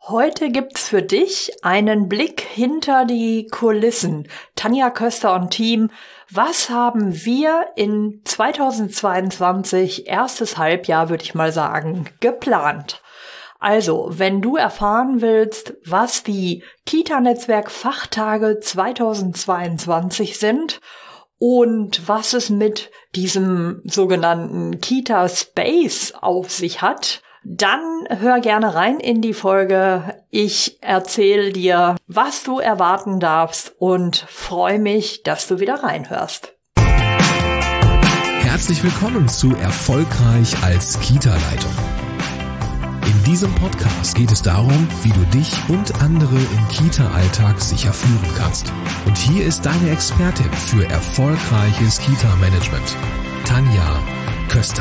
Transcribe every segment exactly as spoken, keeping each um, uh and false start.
Heute gibt's für dich einen Blick hinter die Kulissen. Tanja Köster und Team, was haben wir in zweitausendzweiundzwanzig, erstes Halbjahr, würde ich mal sagen, geplant? Also, wenn du erfahren willst, was die Kita-Netzwerk-Fachtage zweitausendzweiundzwanzig sind und was es mit diesem sogenannten Kita-Space auf sich hat, dann hör gerne rein in die Folge. Ich erzähle dir, was du erwarten darfst und freue mich, dass du wieder reinhörst. Herzlich willkommen zu Erfolgreich als Kita-Leitung. In diesem Podcast geht es darum, wie du dich und andere im Kita-Alltag sicher führen kannst. Und hier ist deine Expertin für erfolgreiches Kita-Management, Tanja Köster.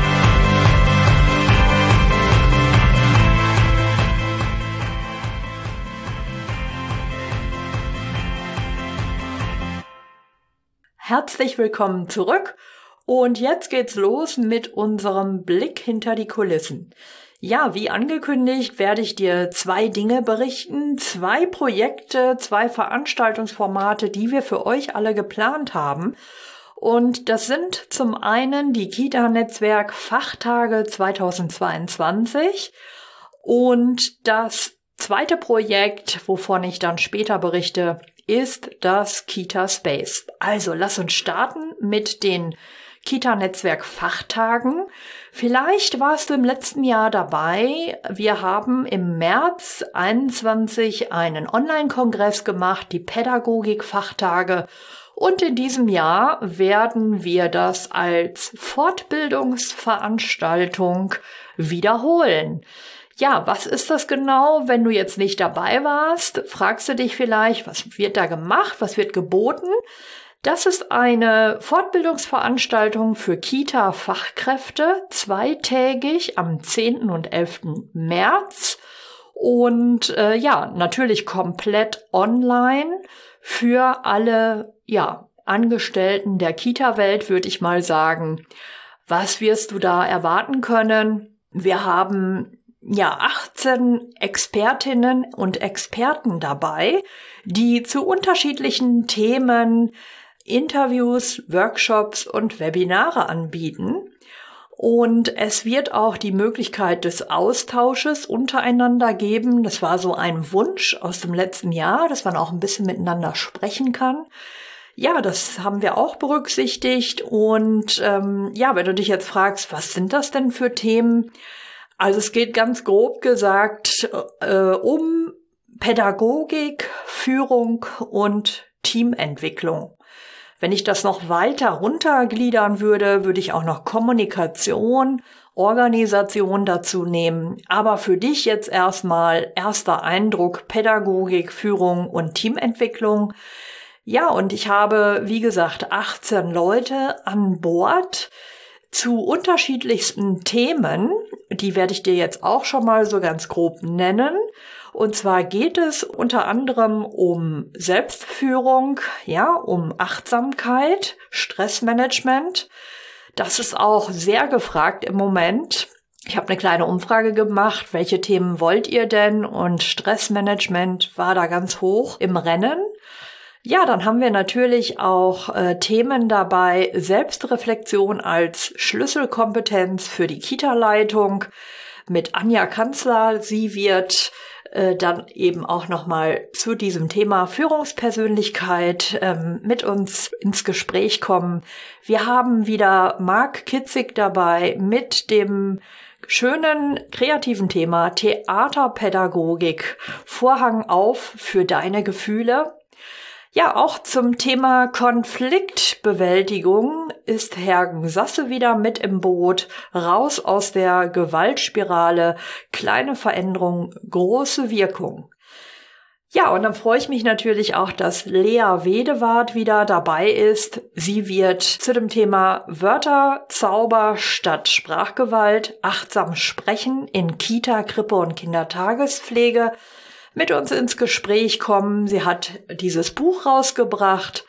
Herzlich willkommen zurück und jetzt geht's los mit unserem Blick hinter die Kulissen. Ja, wie angekündigt, werde ich dir zwei Dinge berichten, zwei Projekte, zwei Veranstaltungsformate, die wir für euch alle geplant haben. Und das sind zum einen die Kita-Netzwerk Fachtage zweitausendzweiundzwanzig und das zweite Projekt, wovon ich dann später berichte, ist das Kita Space. Also lass uns starten mit den Kita-Netzwerk Fachtagen. Vielleicht warst du im letzten Jahr dabei. Wir haben im März einundzwanzig einen Online-Kongress gemacht, die Pädagogik-Fachtage. Und in diesem Jahr werden wir das als Fortbildungsveranstaltung wiederholen. Ja, was ist das genau? Wenn du jetzt nicht dabei warst, fragst du dich vielleicht, was wird da gemacht, was wird geboten? Das ist eine Fortbildungsveranstaltung für Kita-Fachkräfte, zweitägig am zehnten und elften März und äh, ja, natürlich komplett online für alle ja, Angestellten der Kita-Welt, würde ich mal sagen. Was wirst du da erwarten können? Wir haben ja, achtzehn Expertinnen und Experten dabei, die zu unterschiedlichen Themen Interviews, Workshops und Webinare anbieten. Und es wird auch die Möglichkeit des Austausches untereinander geben. Das war so ein Wunsch aus dem letzten Jahr, dass man auch ein bisschen miteinander sprechen kann. Ja, das haben wir auch berücksichtigt. Und ähm, ja, wenn du dich jetzt fragst, was sind das denn für Themen? Also es geht ganz grob gesagt äh, um Pädagogik, Führung und Teamentwicklung. Wenn ich das noch weiter runtergliedern würde, würde ich auch noch Kommunikation, Organisation dazu nehmen. Aber für dich jetzt erstmal erster Eindruck Pädagogik, Führung und Teamentwicklung. Ja, und ich habe, wie gesagt, achtzehn Leute an Bord zu unterschiedlichsten Themen. Die werde ich dir jetzt auch schon mal so ganz grob nennen. Und zwar geht es unter anderem um Selbstführung, ja, um Achtsamkeit, Stressmanagement. Das ist auch sehr gefragt im Moment. Ich habe eine kleine Umfrage gemacht, welche Themen wollt ihr denn? Und Stressmanagement war da ganz hoch im Rennen. Ja, dann haben wir natürlich auch äh, Themen dabei, Selbstreflexion als Schlüsselkompetenz für die Kita-Leitung mit Anja Kanzler. Sie wird äh, dann eben auch nochmal zu diesem Thema Führungspersönlichkeit ähm, mit uns ins Gespräch kommen. Wir haben wieder Marc Kitzig dabei mit dem schönen kreativen Thema Theaterpädagogik. Vorhang auf für deine Gefühle. Ja, auch zum Thema Konfliktbewältigung ist Herr Sasse wieder mit im Boot. Raus aus der Gewaltspirale, kleine Veränderung, große Wirkung. Ja, und dann freue ich mich natürlich auch, dass Lea Wedewart wieder dabei ist. Sie wird zu dem Thema Wörter, Zauber statt Sprachgewalt, achtsam sprechen in Kita, Krippe und Kindertagespflege mit uns ins Gespräch kommen. Sie hat dieses Buch rausgebracht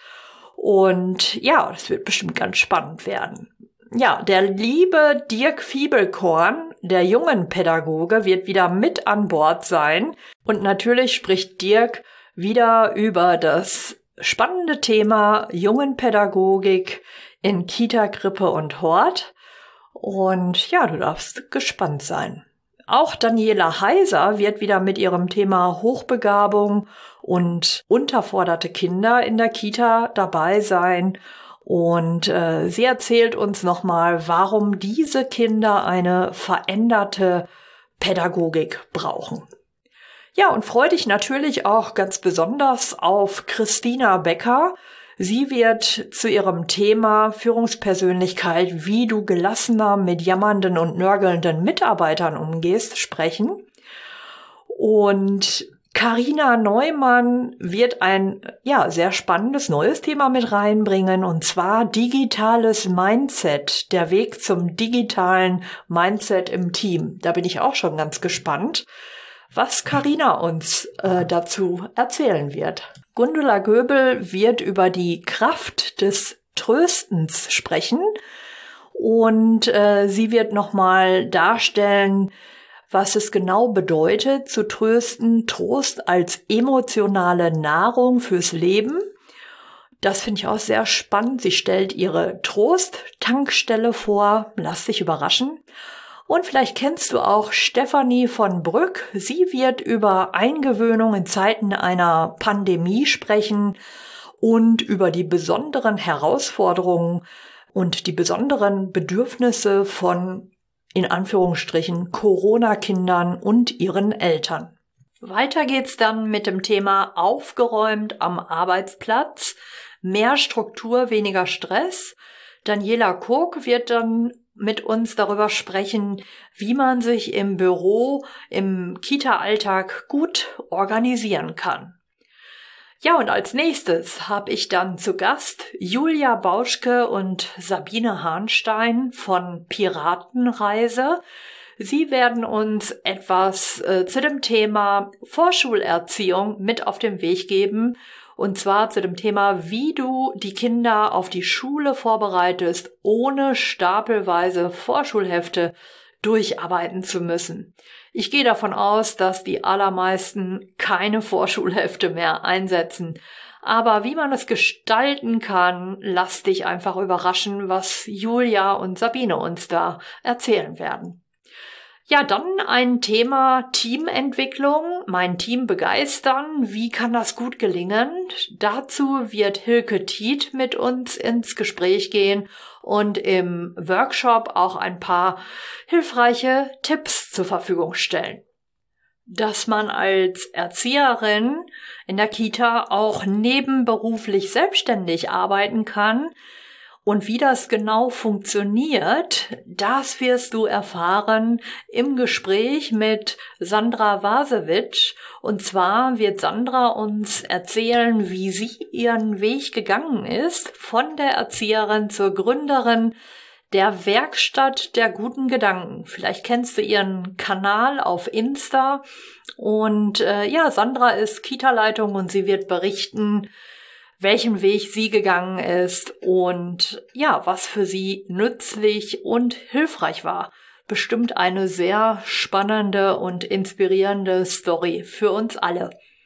und ja, das wird bestimmt ganz spannend werden. Ja, der liebe Dirk Fiebelkorn der jungen Pädagoge, wird wieder mit an Bord sein. Und natürlich spricht Dirk wieder über das spannende Thema Jungenpädagogik in Kita, Krippe und Hort. Und ja, du darfst gespannt sein. Auch Daniela Heiser wird wieder mit ihrem Thema Hochbegabung und unterforderte Kinder in der Kita dabei sein. Und äh, sie erzählt uns nochmal, warum diese Kinder eine veränderte Pädagogik brauchen. Ja, und freu dich natürlich auch ganz besonders auf Christina Becker. Sie wird zu ihrem Thema Führungspersönlichkeit, wie du gelassener mit jammernden und nörgelnden Mitarbeitern umgehst, sprechen. Und Carina Neumann wird ein ja sehr spannendes neues Thema mit reinbringen, und zwar digitales Mindset, der Weg zum digitalen Mindset im Team. Da bin ich auch schon ganz gespannt, was Carina uns äh, dazu erzählen wird. Gundula Göbel wird über die Kraft des Tröstens sprechen, und äh, sie wird nochmal darstellen, was es genau bedeutet, zu trösten, Trost als emotionale Nahrung fürs Leben. Das finde ich auch sehr spannend. Sie stellt ihre Trost-Tankstelle vor. Lass dich überraschen. Und vielleicht kennst du auch Stefanie von Brück. Sie wird über Eingewöhnung in Zeiten einer Pandemie sprechen und über die besonderen Herausforderungen und die besonderen Bedürfnisse von, in Anführungsstrichen, Corona-Kindern und ihren Eltern. Weiter geht's dann mit dem Thema aufgeräumt am Arbeitsplatz, mehr Struktur, weniger Stress. Daniela Kurk wird dann mit uns darüber sprechen, wie man sich im Büro, im Kita-Alltag gut organisieren kann. Ja, und als nächstes habe ich dann zu Gast Julia Bauschke und Sabine Hahnstein von Piratenreise. Sie werden uns etwas äh, zu dem Thema Vorschulerziehung mit auf den Weg geben. Und zwar zu dem Thema, wie du die Kinder auf die Schule vorbereitest, ohne stapelweise Vorschulhefte durcharbeiten zu müssen. Ich gehe davon aus, dass die allermeisten keine Vorschulhefte mehr einsetzen. Aber wie man es gestalten kann, lass dich einfach überraschen, was Julia und Sabine uns da erzählen werden. Ja, dann ein Thema Teamentwicklung, mein Team begeistern. Wie kann das gut gelingen? Dazu wird Hilke Tiet mit uns ins Gespräch gehen und im Workshop auch ein paar hilfreiche Tipps zur Verfügung stellen. Dass man als Erzieherin in der Kita auch nebenberuflich selbstständig arbeiten kann, und wie das genau funktioniert, das wirst du erfahren im Gespräch mit Sandra Wasewitsch. Und zwar wird Sandra uns erzählen, wie sie ihren Weg gegangen ist, von der Erzieherin zur Gründerin der Werkstatt der guten Gedanken. Vielleicht kennst du ihren Kanal auf Insta. Und äh, ja, Sandra ist Kita-Leitung und sie wird berichten, welchen Weg sie gegangen ist und ja, was für sie nützlich und hilfreich war. Bestimmt eine sehr spannende und inspirierende Story für uns alle.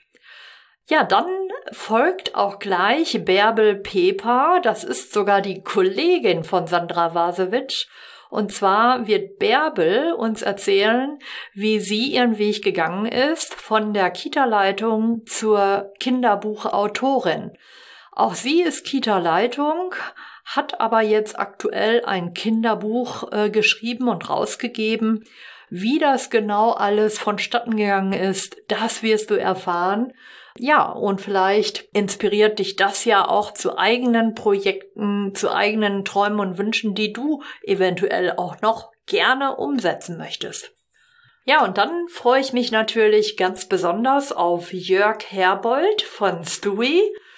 Ja, dann folgt auch gleich Bärbel Peper. Das ist sogar die Kollegin von Sandra Wasewitsch. Und zwar wird Bärbel uns erzählen, wie sie ihren Weg gegangen ist von der Kita-Leitung zur Kinderbuchautorin. Auch sie ist Kita-Leitung, hat aber jetzt aktuell ein Kinderbuch äh, geschrieben und rausgegeben. Wie das genau alles vonstatten gegangen ist, das wirst du erfahren. Ja, und vielleicht inspiriert dich das ja auch zu eigenen Projekten, zu eigenen Träumen und Wünschen, die du eventuell auch noch gerne umsetzen möchtest. Ja, und dann freue ich mich natürlich ganz besonders auf Jörg Herbold von Stewie.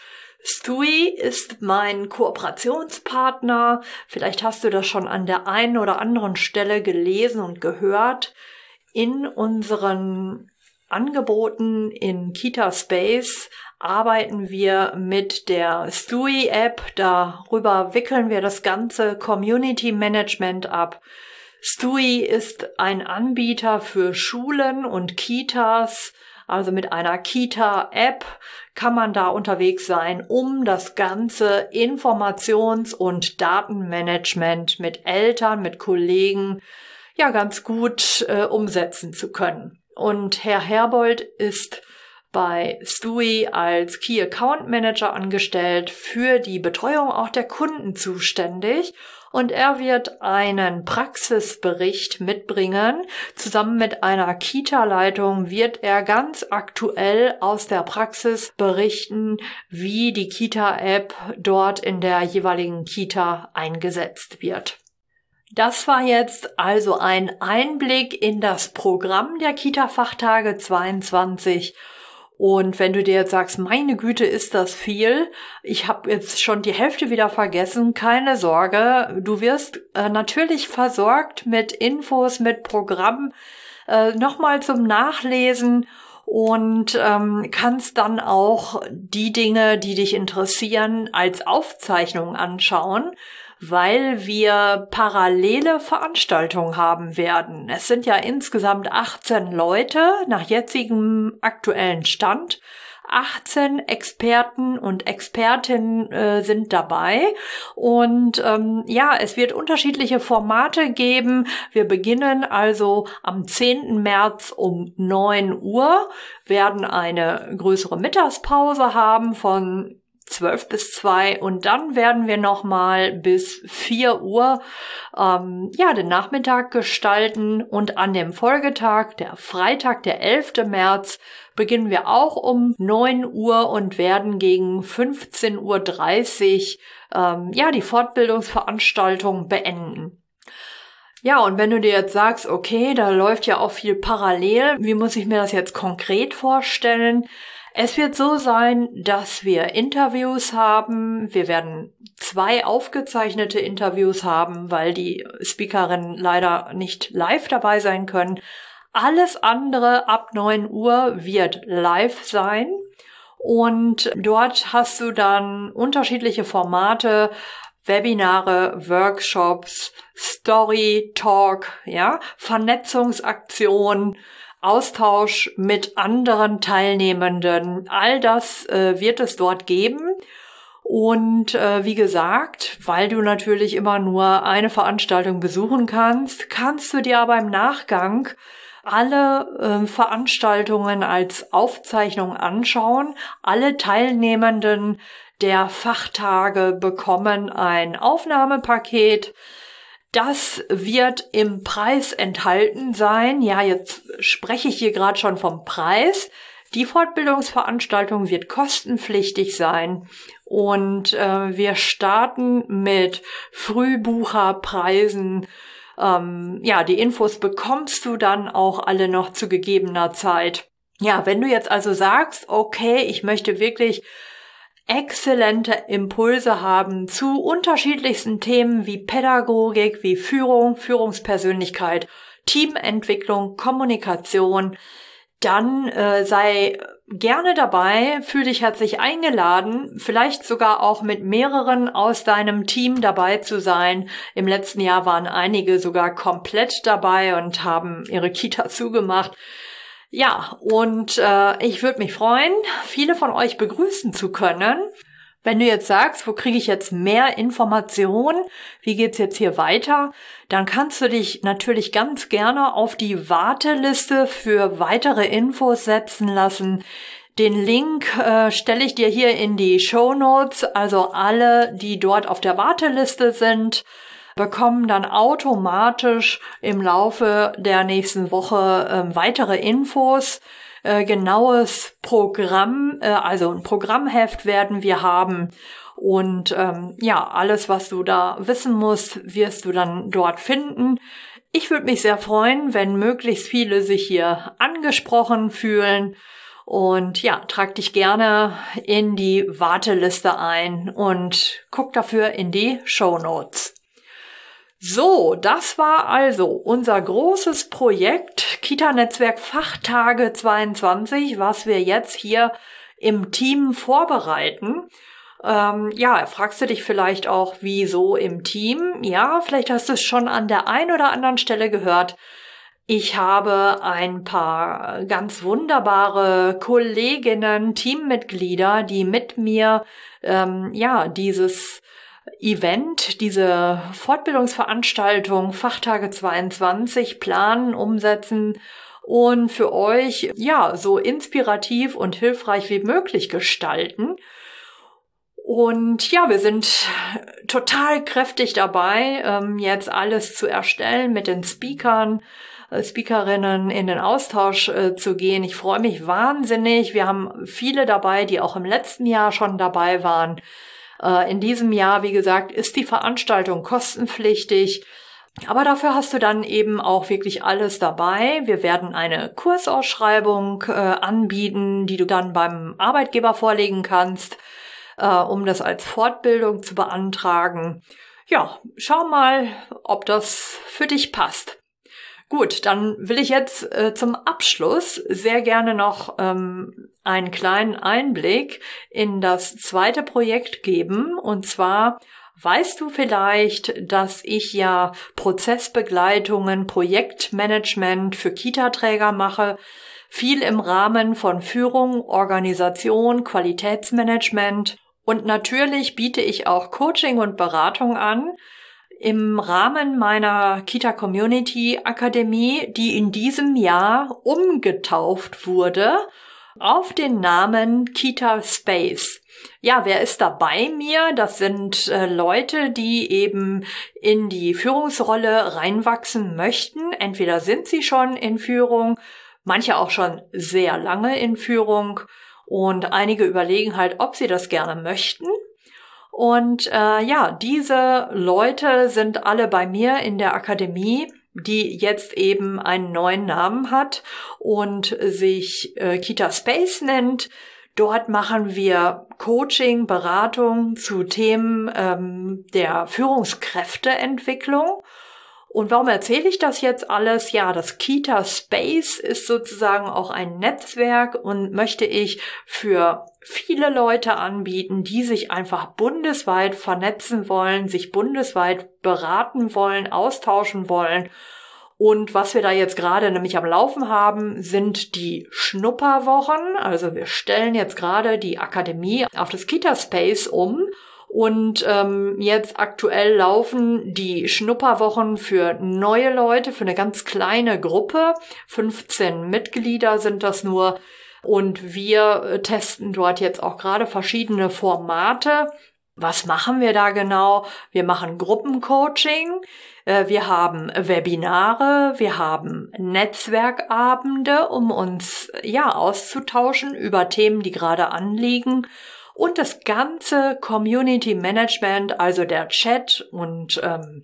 Stewie ist mein Kooperationspartner. Vielleicht hast du das schon an der einen oder anderen Stelle gelesen und gehört. In unseren Angeboten in Kita Space arbeiten wir mit der Stewie-App. Darüber wickeln wir das ganze Community Management ab. Stui ist ein Anbieter für Schulen und Kitas. Also mit einer Kita-App kann man da unterwegs sein, um das ganze Informations- und Datenmanagement mit Eltern, mit Kollegen ja ganz gut äh, umsetzen zu können. Und Herr Herbold ist bei Stui als Key Account Manager angestellt, für die Betreuung auch der Kunden zuständig. Und er wird einen Praxisbericht mitbringen. Zusammen mit einer Kita-Leitung wird er ganz aktuell aus der Praxis berichten, wie die Kita-App dort in der jeweiligen Kita eingesetzt wird. Das war jetzt also ein Einblick in das Programm der Kita-Fachtage zweiundzwanzig. Und wenn du dir jetzt sagst, meine Güte, ist das viel, ich habe jetzt schon die Hälfte wieder vergessen, keine Sorge, du wirst äh, natürlich versorgt mit Infos, mit Programmen, äh, nochmal zum Nachlesen und ähm, kannst dann auch die Dinge, die dich interessieren, als Aufzeichnung anschauen, weil wir parallele Veranstaltungen haben werden. Es sind ja insgesamt achtzehn Leute nach jetzigem aktuellen Stand. achtzehn Experten und Expertinnen äh, sind dabei und ähm, ja, es wird unterschiedliche Formate geben. Wir beginnen also am zehnten März um neun Uhr, werden eine größere Mittagspause haben von zwölf bis zwei und dann werden wir nochmal bis vier Uhr ähm, ja den Nachmittag gestalten und an dem Folgetag, der Freitag, der elften März, beginnen wir auch um neun Uhr und werden gegen fünfzehn Uhr dreißig ähm, ja die Fortbildungsveranstaltung beenden. Ja, und wenn du dir jetzt sagst, okay, da läuft ja auch viel parallel, wie muss ich mir das jetzt konkret vorstellen? Es wird so sein, dass wir Interviews haben. Wir werden zwei aufgezeichnete Interviews haben, weil die Speakerinnen leider nicht live dabei sein können. Alles andere ab neun Uhr wird live sein. Und dort hast du dann unterschiedliche Formate, Webinare, Workshops, Story, Talk, ja, Vernetzungsaktionen, Austausch mit anderen Teilnehmenden. All das äh, wird es dort geben. Und äh, wie gesagt, weil du natürlich immer nur eine Veranstaltung besuchen kannst, kannst du dir aber im Nachgang alle äh, Veranstaltungen als Aufzeichnung anschauen. Alle Teilnehmenden der Fachtage bekommen ein Aufnahmepaket. Das wird im Preis enthalten sein. Ja, jetzt spreche ich hier gerade schon vom Preis. Die Fortbildungsveranstaltung wird kostenpflichtig sein und äh, wir starten mit Frühbucherpreisen. Ähm, ja, die Infos bekommst du dann auch alle noch zu gegebener Zeit. Ja, wenn du jetzt also sagst, okay, ich möchte wirklich exzellente Impulse haben zu unterschiedlichsten Themen wie Pädagogik, wie Führung, Führungspersönlichkeit, Teamentwicklung, Kommunikation, dann äh, sei gerne dabei, fühl dich herzlich eingeladen, vielleicht sogar auch mit mehreren aus deinem Team dabei zu sein. Im letzten Jahr waren einige sogar komplett dabei und haben ihre Kita zugemacht. Ja, und äh, ich würde mich freuen, viele von euch begrüßen zu können. Wenn du jetzt sagst, wo kriege ich jetzt mehr Informationen, wie geht's jetzt hier weiter, dann kannst du dich natürlich ganz gerne auf die Warteliste für weitere Infos setzen lassen. Den Link äh, stelle ich dir hier in die Shownotes, also alle, die dort auf der Warteliste sind, bekommen dann automatisch im Laufe der nächsten Woche äh, weitere Infos. Äh, genaues Programm, äh, also ein Programmheft werden wir haben. Und ähm, ja, alles, was du da wissen musst, wirst du dann dort finden. Ich würde mich sehr freuen, wenn möglichst viele sich hier angesprochen fühlen. Und ja, trag dich gerne in die Warteliste ein und guck dafür in die Shownotes. So, das war also unser großes Projekt Kita-Netzwerk Fachtage zweiundzwanzig, was wir jetzt hier im Team vorbereiten. Ähm, ja, fragst du dich vielleicht auch, wieso im Team? Ja, vielleicht hast du es schon an der einen oder anderen Stelle gehört. Ich habe ein paar ganz wunderbare Kolleginnen, Teammitglieder, die mit mir ähm, ja dieses Event, diese Fortbildungsveranstaltung Fachtage zweiundzwanzig planen, umsetzen und für euch ja so inspirativ und hilfreich wie möglich gestalten. Und ja, wir sind total kräftig dabei, ähm, jetzt alles zu erstellen, mit den Speakern, äh, Speakerinnen in den Austausch äh, zu gehen. Ich freue mich wahnsinnig. Wir haben viele dabei, die auch im letzten Jahr schon dabei waren. Äh, in diesem Jahr, wie gesagt, ist die Veranstaltung kostenpflichtig. Aber dafür hast du dann eben auch wirklich alles dabei. Wir werden eine Kursausschreibung äh, anbieten, die du dann beim Arbeitgeber vorlegen kannst, äh, um das als Fortbildung zu beantragen. Ja, schau mal, ob das für dich passt. Gut, dann will ich jetzt äh, zum Abschluss sehr gerne noch ähm, einen kleinen Einblick in das zweite Projekt geben. Und zwar weißt du vielleicht, dass ich ja Prozessbegleitungen, Projektmanagement für Kita-Träger mache, viel im Rahmen von Führung, Organisation, Qualitätsmanagement. Und natürlich biete ich auch Coaching und Beratung an im Rahmen meiner Kita-Community-Akademie, die in diesem Jahr umgetauft wurde auf den Namen Kita Space. Ja, wer ist da bei mir? Das sind äh, Leute, die eben in die Führungsrolle reinwachsen möchten. Entweder sind sie schon in Führung, manche auch schon sehr lange in Führung und einige überlegen halt, ob sie das gerne möchten. Und äh, ja, diese Leute sind alle bei mir in der Akademie, die jetzt eben einen neuen Namen hat und sich äh, Kita Space nennt. Dort machen wir Coaching, Beratung zu Themen ähm, der Führungskräfteentwicklung. Und warum erzähle ich das jetzt alles? Ja, das Kita Space ist sozusagen auch ein Netzwerk und möchte ich für viele Leute anbieten, die sich einfach bundesweit vernetzen wollen, sich bundesweit beraten wollen, austauschen wollen. Und was wir da jetzt gerade nämlich am Laufen haben, sind die Schnupperwochen. Also wir stellen jetzt gerade die Akademie auf das Kita Space um. Und ähm, jetzt aktuell laufen die Schnupperwochen für neue Leute, für eine ganz kleine Gruppe. fünfzehn Mitglieder sind das nur. Und wir testen dort jetzt auch gerade verschiedene Formate. Was machen wir da genau? Wir machen Gruppencoaching. Wir haben Webinare, wir haben Netzwerkabende, um uns ja auszutauschen über Themen, die gerade anliegen. Und das ganze Community Management, also der Chat und ähm,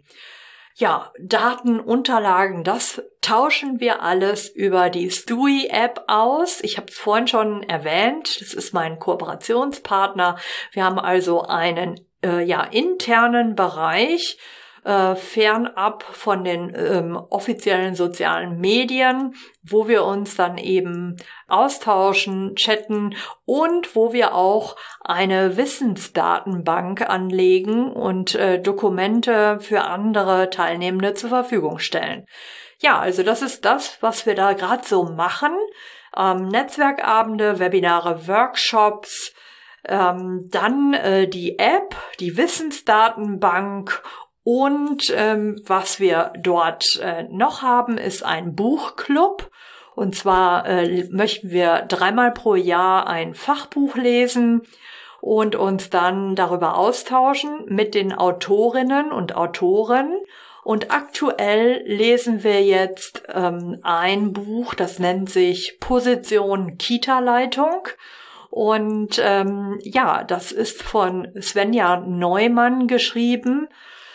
ja, Datenunterlagen, das tauschen wir alles über die Stui-App aus. Ich habe es vorhin schon erwähnt, das ist mein Kooperationspartner. Wir haben also einen äh, ja internen Bereich, Äh, fernab von den ähm, offiziellen sozialen Medien, wo wir uns dann eben austauschen, chatten und wo wir auch eine Wissensdatenbank anlegen und äh, Dokumente für andere Teilnehmende zur Verfügung stellen. Ja, also das ist das, was wir da gerade so machen. Ähm, Netzwerkabende, Webinare, Workshops, ähm, dann äh, die App, die Wissensdatenbank. Und ähm, was wir dort äh, noch haben, ist ein Buchclub. Und zwar äh, möchten wir dreimal pro Jahr ein Fachbuch lesen und uns dann darüber austauschen mit den Autorinnen und Autoren. Und aktuell lesen wir jetzt ähm, ein Buch, das nennt sich Position Kita-Leitung. Und ähm, ja, das ist von Svenja Neumann geschrieben.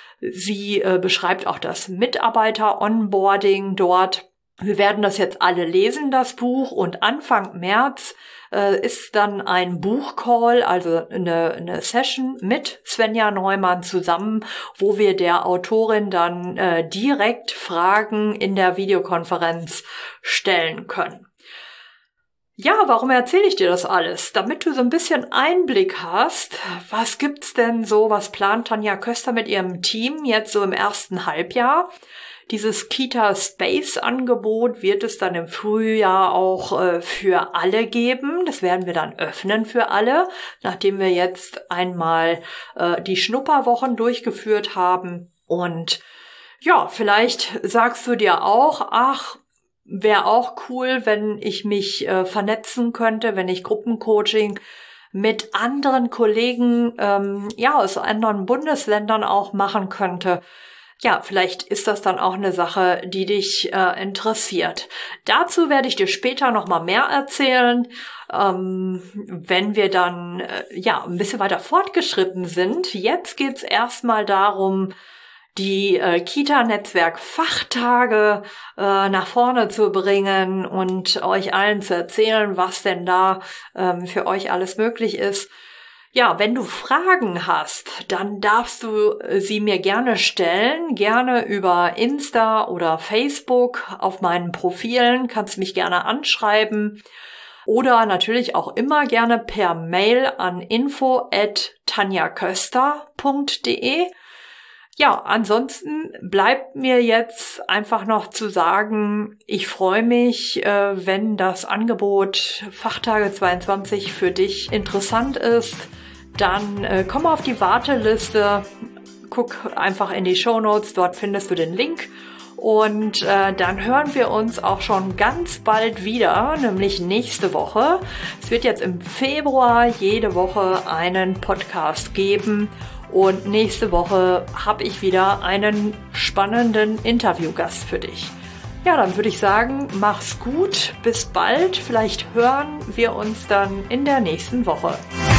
Sie äh, beschreibt auch das Mitarbeiter-Onboarding dort. Wir werden das jetzt alle lesen, das Buch. Und Anfang März äh, ist dann ein Buchcall, also eine, eine Session mit Svenja Neumann zusammen, wo wir der Autorin dann äh, direkt Fragen in der Videokonferenz stellen können. Ja, warum erzähle ich dir das alles? Damit du so ein bisschen Einblick hast, was gibt's denn so, was plant Tanja Köster mit ihrem Team jetzt so im ersten Halbjahr? Dieses Kita Space Angebot wird es dann im Frühjahr auch äh, für alle geben. Das werden wir dann öffnen für alle, nachdem wir jetzt einmal äh, die Schnupperwochen durchgeführt haben. Und ja, vielleicht sagst du dir auch, ach, wäre auch cool, wenn ich mich äh, vernetzen könnte, wenn ich Gruppencoaching mit anderen Kollegen ähm, ja aus anderen Bundesländern auch machen könnte. Ja, vielleicht ist das dann auch eine Sache, die dich äh, interessiert. Dazu werde ich dir später noch mal mehr erzählen, ähm, wenn wir dann äh, ja ein bisschen weiter fortgeschritten sind. Jetzt geht's erstmal darum, die äh, Kita-Netzwerk-Fachtage äh, nach vorne zu bringen und euch allen zu erzählen, was denn da ähm, für euch alles möglich ist. Ja, wenn du Fragen hast, dann darfst du sie mir gerne stellen, gerne über Insta oder Facebook auf meinen Profilen, kannst mich gerne anschreiben oder natürlich auch immer gerne per Mail an info at tanjaköster punkt de. Ja, ansonsten bleibt mir jetzt einfach noch zu sagen, ich freue mich, äh, wenn das Angebot Fachtage zweiundzwanzig für dich interessant ist. Dann äh, komm auf die Warteliste, guck einfach in die Shownotes, dort findest du den Link. Und äh, dann hören wir uns auch schon ganz bald wieder, nämlich nächste Woche. Es wird jetzt im Februar jede Woche einen Podcast geben. Und nächste Woche habe ich wieder einen spannenden Interviewgast für dich. Ja, dann würde ich sagen, mach's gut, bis bald. Vielleicht hören wir uns dann in der nächsten Woche.